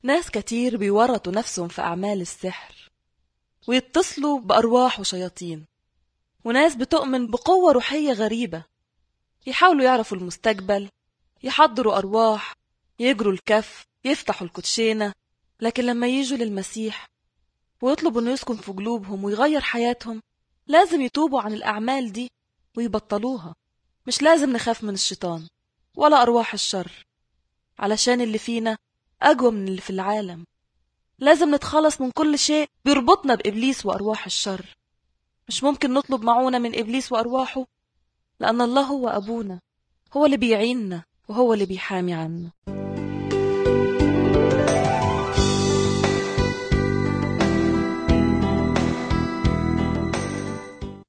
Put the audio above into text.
ناس كتير بيورطوا نفسهم في أعمال السحر ويتصلوا بأرواح وشياطين، وناس بتؤمن بقوة روحية غريبة، يحاولوا يعرفوا المستقبل، يحضروا أرواح، يجروا الكف، يفتحوا الكوتشينة. لكن لما يجوا للمسيح ويطلبوا أنه يسكن في قلوبهم ويغير حياتهم، لازم يتوبوا عن الأعمال دي ويبطلوها. مش لازم نخاف من الشيطان ولا أرواح الشر، علشان اللي فينا أقوى من اللي في العالم. لازم نتخلص من كل شيء بيربطنا بإبليس وأرواح الشر. مش ممكن نطلب معونة من إبليس وأرواحه، لأن الله هو أبونا، هو اللي بيعيننا وهو اللي بيحامي عنا.